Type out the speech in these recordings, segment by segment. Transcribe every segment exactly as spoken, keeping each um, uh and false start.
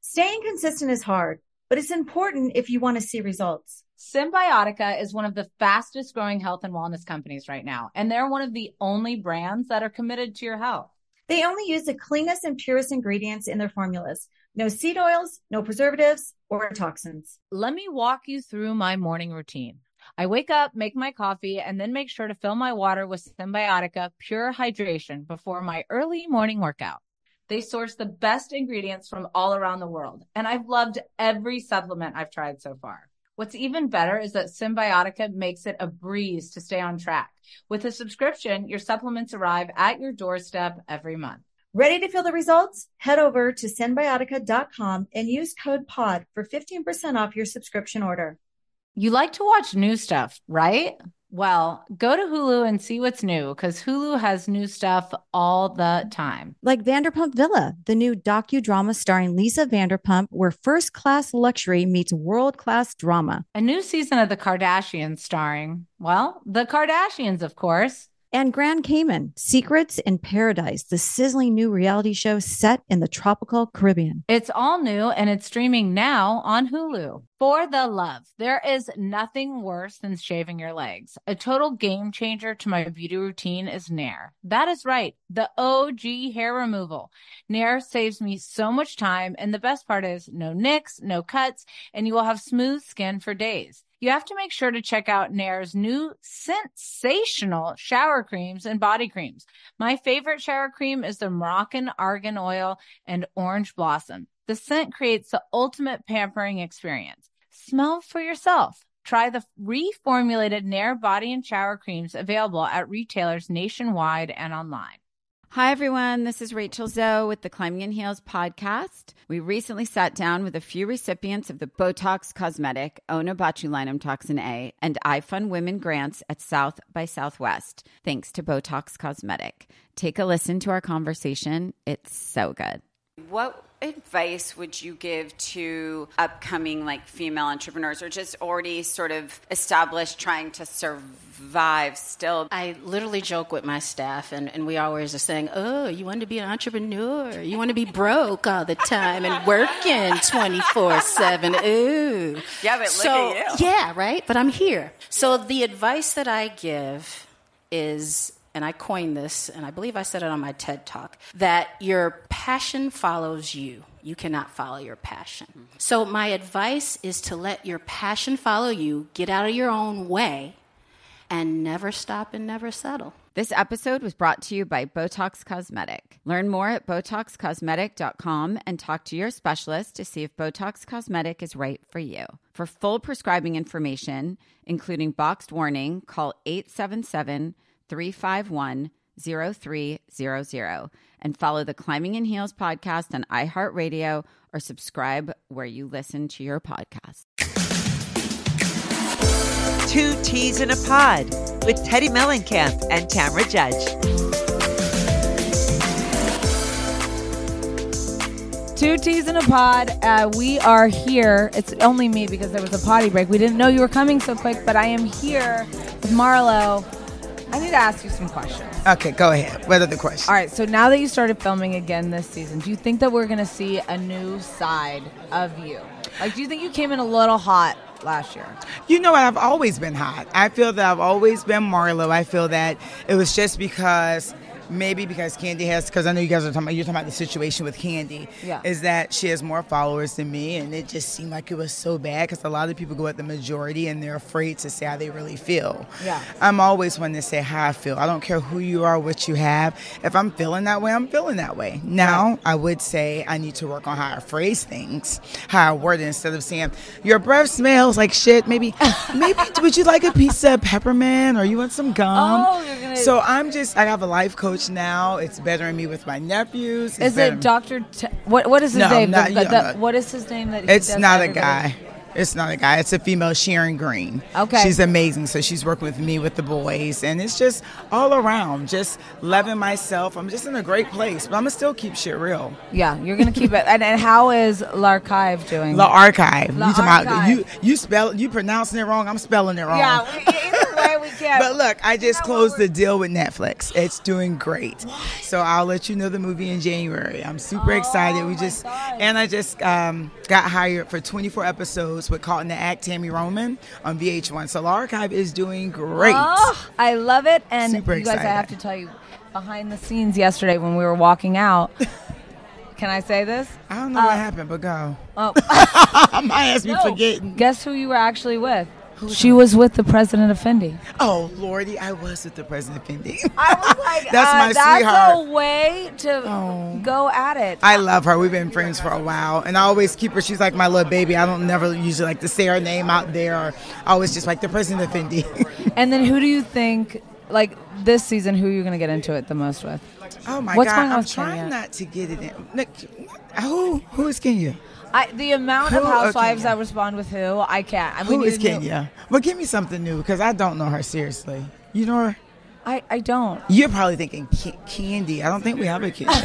Staying consistent is hard, but it's important if you want to see results. Cymbiotika is one of the fastest growing health and wellness companies right now, and they're one of the only brands that are committed to your health. They only use the cleanest and purest ingredients in their formulas. No seed oils, no preservatives, or toxins. Let me walk you through my morning routine. I wake up, make my coffee, and then make sure to fill my water with Cymbiotika Pure Hydration before my early morning workout. They source the best ingredients from all around the world, and I've loved every supplement I've tried so far. What's even better is that Cymbiotika makes it a breeze to stay on track. With a subscription, your supplements arrive at your doorstep every month. Ready to feel the results? Head over to Cymbiotika dot com and use code POD for fifteen percent off your subscription order. You like to watch new stuff, right? Well, go to Hulu and see what's new, because Hulu has new stuff all the time. Like Vanderpump Villa, the new docudrama starring Lisa Vanderpump, where first-class luxury meets world-class drama. A new season of The Kardashians starring, well, the Kardashians, of course. And Grand Cayman, Secrets in Paradise, the sizzling new reality show set in the tropical Caribbean. It's all new and it's streaming now on Hulu. For the love, there is nothing worse than shaving your legs. A total game changer to my beauty routine is Nair. That is right, the O G hair removal. Nair saves me so much time, and the best part is no nicks, no cuts, and you will have smooth skin for days. You have to make sure to check out Nair's new sensational shower creams and body creams. My favorite shower cream is the Moroccan Argan Oil and Orange Blossom. The scent creates the ultimate pampering experience. Smell for yourself. Try the reformulated Nair body and shower creams available at retailers nationwide and online. Hi, everyone. This is Rachel Zoe with the Climbing in Heels podcast. We recently sat down with a few recipients of the Botox Cosmetic, Onabotulinum Toxin A, and iFund Women grants at South by Southwest, thanks to Botox Cosmetic. Take a listen to our conversation. It's so good. What advice would you give to upcoming like female entrepreneurs or just already sort of established trying to survive still? I literally joke with my staff and, and we always are saying, oh, you want to be an entrepreneur? You want to be broke all the time and working twenty-four seven. Ooh. Yeah, but so, look at you. Yeah, right? But I'm here. So the advice that I give is, and I coined this, and I believe I said it on my TED Talk, that your passion follows you. You cannot follow your passion. Mm-hmm. So my advice is to let your passion follow you, get out of your own way, and never stop and never settle. This episode was brought to you by Botox Cosmetic. Learn more at Botox Cosmetic dot com and talk to your specialist to see if Botox Cosmetic is right for you. For full prescribing information, including boxed warning, call eight seven seven, three five one, zero three zero zero and follow the Climbing in Heels podcast on iHeartRadio or subscribe where you listen to your podcast. Two Teas in a Pod with Teddy Mellencamp and Tamra Judge. Two Teas in a Pod. Uh, we are here. It's only me because there was a potty break. We didn't know you were coming so quick, but I am here with Marlo. I need to ask you some questions. Okay, go ahead. What are the questions? All right, so now that you started filming again this season, do you think that we're going to see a new side of you? Like, do you think you came in a little hot last year? You know what? I've always been hot. I feel that I've always been Marlo. I feel that it was just because... Maybe because Candy has, because I know you guys are talking about, you're talking about the situation with Candy, yeah. is that she has more followers than me, and it just seemed like it was so bad because a lot of people go at the majority and they're afraid to say how they really feel. Yeah. I'm always one to say how I feel. I don't care who you are, what you have. If I'm feeling that way, I'm feeling that way. Now, right. I would say I need to work on how I phrase things, how I word it, instead of saying, your breath smells like shit. Maybe, maybe would you like a piece of peppermint or you want some gum? Oh, you're gonna... So I'm just, I have a life coach now. It's bettering me with my nephews. It's is it Doctor T- what what is his no, name? Not, the, the, the, what is his name that he It's does not a everybody? guy. It's not a guy. It's a female, Sharon Green. Okay. She's amazing. So she's working with me with the boys. And it's just all around, just loving myself. I'm just in a great place. But I'm going to still keep shit real. Yeah, you're going to keep it. And, and how is L'Archive doing? La Archive. La you, talking Archive. about, you you spell you pronouncing it wrong. I'm spelling it wrong. Yeah, we, either way we can. But look, I just You know closed what the deal with Netflix. It's doing great. So I'll let you know the movie in January. I'm super Oh, excited. We my just God. and I just um, got hired for twenty-four episodes with Caught in the Act, Tammy Roman on V H one. So La Archive is doing great. Oh, I love it. And Super you guys, I excited. have to tell you, behind the scenes yesterday when we were walking out, can I say this? I don't know what happened, but go. Oh, My ass be no. forgetting. Guess who you were actually with? She was with the president of Fendi. Oh, Lordy, I was with the president of Fendi. I was like, That's uh, my that's sweetheart. a way to Oh. go at it. I love her. We've been friends for a while, and I always keep her. She's like my little baby. I don't never usually like to say her name out there. Or I always just like the president of Fendi. And then who do you think, like this season, who are you going to get into it the most with? Oh my What's God! going on I'm with trying Kenya? not to get it in. Look, who who is Kenya? I, the amount of Who- housewives okay. that respond with who, I can't. I, we Who need is a new- Kenya? Well, give me something new because I don't know her seriously. You know her? I, I don't. You're probably thinking Ca- Candy. I don't think we have a Kenya.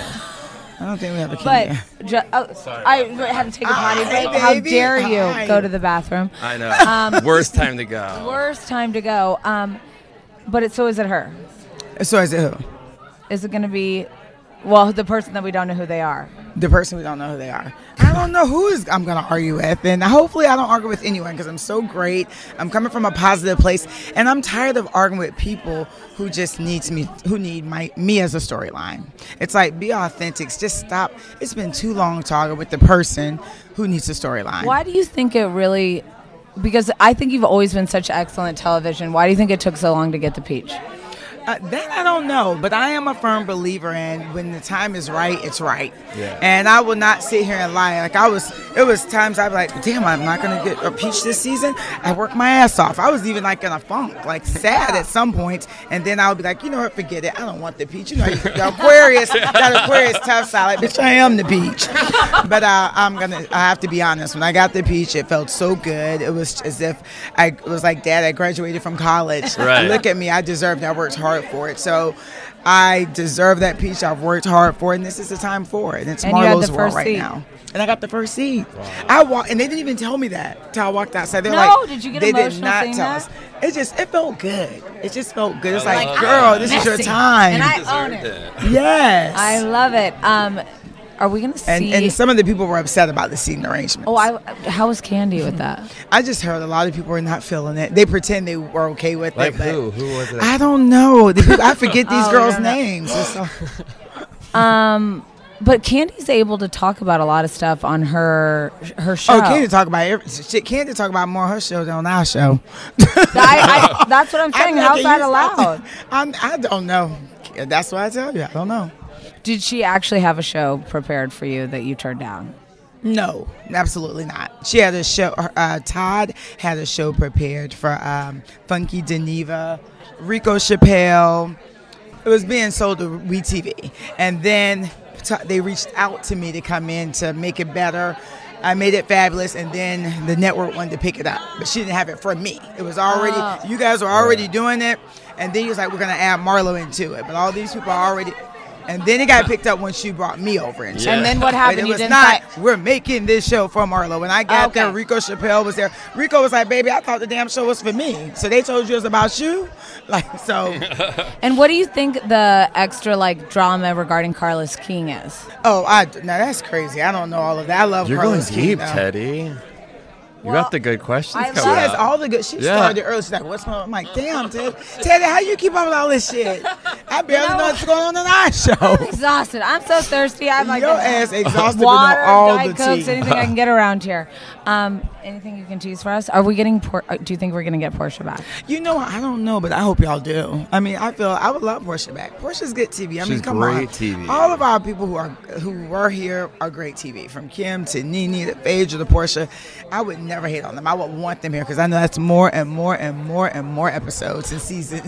I don't think we have a But Kenya. ju- oh, I had to take a potty Hi, break. How baby. dare you Hi. go to the bathroom? I know. Um, Worst time to go. Worst time to go. Um, but it, so is it her? So is it who? Is it going to be, well, the person that we don't know who they are? The person we don't know who they are. I don't know who is I'm going to argue with, and hopefully I don't argue with anyone because I'm so great. I'm coming from a positive place, and I'm tired of arguing with people who just needs me, who need my me as a storyline. It's like, be authentic. Just stop. It's been too long to argue with the person who needs a storyline. Why do you think it really, because I think you've always been such excellent television. Why do you think it took so long to get the peach? Uh, that I don't know, but I am a firm believer in when the time is right, it's right. Yeah. And I will not sit here and lie. Like I was, it was times I'd be like, damn, I'm not going to get a peach this season. I worked my ass off. I was even like in a funk, like sad at some point. And then I would be like, you know what, forget it. I don't want the peach. You know, the Aquarius, that Aquarius tough side. Like, bitch, I am the peach. But uh, I'm going to, I have to be honest. When I got the peach, it felt so good. It was as if I it was like, Dad, I graduated from college. Right. Look at me. I deserved it. I worked hard for it. So I deserve that peach. I've worked hard for it, and this is the time for it. And it's And you had Marlo's the world first right seat. now. And I got the first seat. I walked, and they didn't even tell me that till I walked outside. They're No, like, did you get they emotional did not seeing tell that? us. It just, it felt good. It just felt good. It's like, love girl, that. this is your Messy. time. And I Deserved own it. it. yes. I love it. Um, are we going to see? and, and some of the people were upset about the seating arrangements. oh, I, how was Candy with that? I just heard a lot of people were not feeling it. They pretend they were okay with Like it. but who? Who was it? I don't know. The people, I forget these Oh, girls' no, no. names. It's so- Um, but Candy's able to talk about a lot of stuff on her her show. Oh, Candy talk about every, shit. Candy talk about more her show than on our show. I, I, that's what I'm saying. I'm How's like, that you allowed? stop- I'm, I don't know. That's what I tell you. I don't know. Did she actually have a show prepared for you that you turned down? No, absolutely not. She had a show. Uh, Todd had a show prepared for um, Funky Geneva, Rico Chappelle. It was being sold to WeTV, and then t- they reached out to me to come in to make it better. I made it fabulous, and then the network wanted to pick it up, but she didn't have it for me. It was already, Oh. you guys were already doing it, and then he was like, we're going to add Marlo into it, but all these people are already, and then it got picked up when she brought me over into Yeah. it. And then what But happened? it You was didn't not, say- we're making this show for Marlo. When I got Okay. there, Rico Chappelle was there. Rico was like, baby, I thought the damn show was for me. So they told you it was about you? Like, so, And what do you think the extra like drama regarding Carlos King is? oh, I, now that's crazy. I don't know all of that. I love You're Carlos going King, deep, though. Teddy. You Well, got the good questions I She coming has out. all the good. She Yeah. started early. She's like, "What's going on?" I'm like, "Damn, Ted, Teddy, how you keep up with all this shit? I barely know- know what's going on in our show." Exhausted. I'm so thirsty. I'm like Your ass exhausted water, with all Diet the Cokes, tea. anything I can get around here. Um, anything you can tease for us? Are we getting? Por- uh, do you think we're gonna get Portia back? You know, I don't know, but I hope y'all do. I mean, I feel I would love Portia back. Portia's good T V. I mean, She's come great on. T V. All of our people who are who were here are great T V. From Kim to Nene to Phaedra to Portia, I would never hate on them. I would want them here because I know that's more and more and more and more episodes and seasons.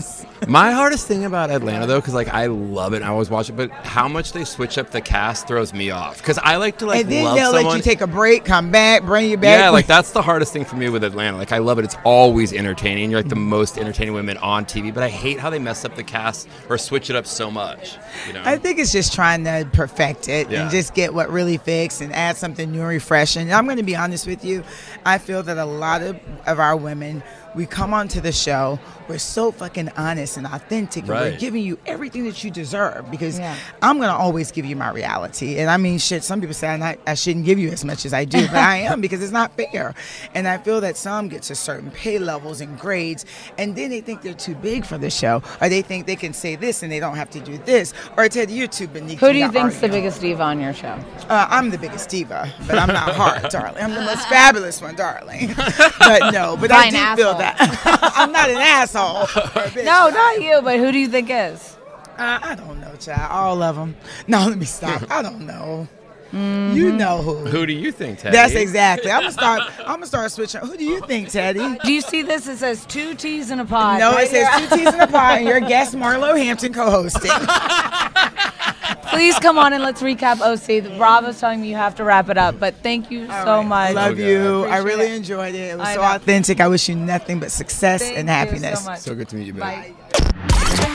My hardest thing about Atlanta, though, because like I love it, and I always watch it, but how much they switch up the cast throws me off. Because I like to like and then love they'll someone. let you take a break, come back, bring you back. Yeah, like that's the hardest thing for me with Atlanta. Like I love it; it's always entertaining. You're like the most entertaining women on T V, but I hate how they mess up the cast or switch it up so much. You know? I think it's just trying to perfect it Yeah. and just get what really fixed and add something new and refreshing. And I'm going to be honest with you. I feel that a lot of, of our women, we come onto the show, we're so fucking honest and authentic, Right. and we're giving you everything that you deserve because Yeah. I'm going to always give you my reality. And I mean, shit, some people say I'm not, I shouldn't give you as much as I do, but I am because it's not fair. And I feel that some get to certain pay levels and grades, and then they think they're too big for the show, or they think they can say this and they don't have to do this, or Ted, you're too beneath Who me do you to think's the argue. biggest diva on your show? Uh, I'm the biggest diva, but I'm not hard, darling. I'm the most fabulous one, darling. But no, but I Fine do asshole. feel that. I'm not an asshole. or a bitch. No, not you, but who do you think is? Uh, I don't know, child. All of them. No, let me stop. I don't know. You know who. Who do you think, Teddy? That's exactly. I'm gonna start. I'm gonna start switching. Who do you think, Teddy? Do you see this? It says two T's in a pod. No, right it says here. two T's in a pot, and your guest Marlo Hampton co-hosting. Please come on and let's recap O C. Rob was telling me you have to wrap it up, but thank you All so right. much. Love Okay. you. I Appreciate really it. enjoyed it. It was I so know. authentic. I wish you nothing but success Thank and you happiness. so much. So good to meet you, babe. Bye.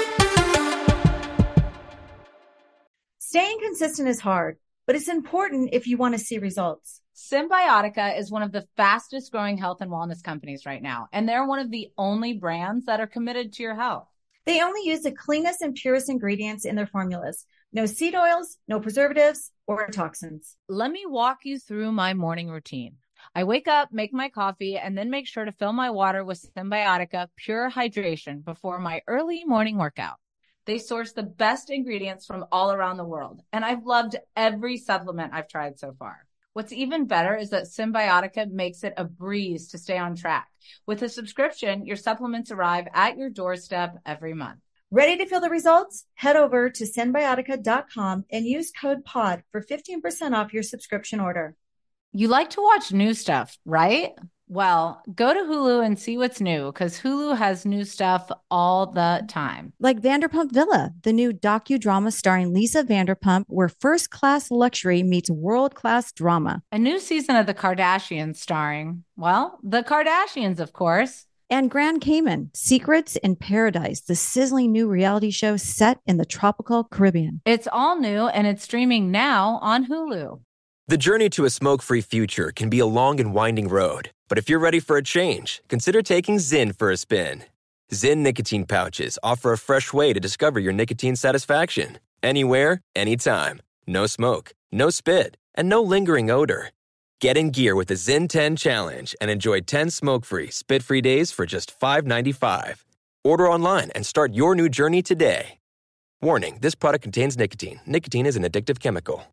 Staying consistent is hard, but it's important if you want to see results. Symbiotica is one of the fastest growing health and wellness companies right now, and they're one of the only brands that are committed to your health. They only use the cleanest and purest ingredients in their formulas. No seed oils, no preservatives, or toxins. Let me walk you through my morning routine. I wake up, make my coffee, and then make sure to fill my water with Symbiotica Pure Hydration before my early morning workout. They source the best ingredients from all around the world, and I've loved every supplement I've tried so far. What's even better is that Symbiotica makes it a breeze to stay on track. With a subscription, your supplements arrive at your doorstep every month. Ready to feel the results? Head over to Symbiotica dot com and use code POD for fifteen percent off your subscription order. You like to watch new stuff, right? Well, go to Hulu and see what's new because Hulu has new stuff all the time. Like Vanderpump Villa, the new docudrama starring Lisa Vanderpump, where first-class luxury meets world-class drama. A new season of The Kardashians starring, well, the Kardashians, of course. And Grand Cayman, Secrets in Paradise, the sizzling new reality show set in the tropical Caribbean. It's all new and it's streaming now on Hulu. The journey to a smoke-free future can be a long and winding road. But if you're ready for a change, consider taking Zyn for a spin. Zyn nicotine pouches offer a fresh way to discover your nicotine satisfaction. Anywhere, anytime. No smoke, no spit, and no lingering odor. Get in gear with the Zyn ten Challenge and enjoy ten smoke-free, spit-free days for just five dollars and ninety-five cents. Order online and start your new journey today. Warning, this product contains nicotine. Nicotine is an addictive chemical.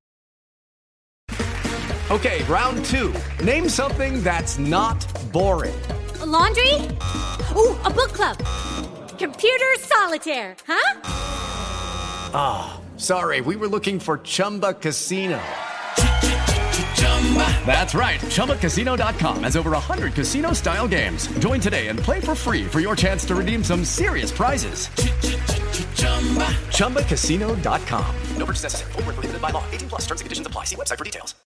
Okay, round two. Name something that's not boring. A laundry? Ooh, a book club. Computer solitaire, huh? Ah, oh, sorry, we were looking for Chumba Casino. That's right, Chumba Casino dot com has over one hundred casino-style games. Join today and play for free for your chance to redeem some serious prizes. Chumba Casino dot com. No purchase necessary. Void where prohibited by law. eighteen plus terms and conditions apply. See website for details.